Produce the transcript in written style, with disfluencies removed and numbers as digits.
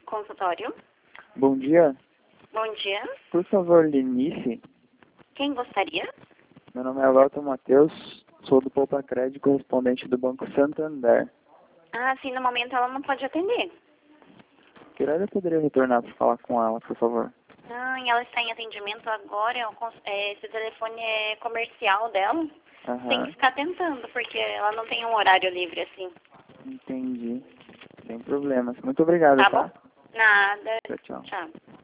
Consultório. Bom dia. Bom dia. Por favor, Lenice. Quem gostaria? Meu nome é Lota Matheus, sou do Poupa Crédito, correspondente do Banco Santander. Ah, sim, no momento ela não pode atender. Que hora eu poderia retornar para falar com ela, por favor? Ah, e ela está em atendimento agora. Esse telefone é comercial dela. Tem que Aham, ficar tentando, porque ela não tem um horário livre assim. entendi. Sem problemas. Muito obrigado, Tá tá? bom? Nada. Tchau, tchau. Tchau.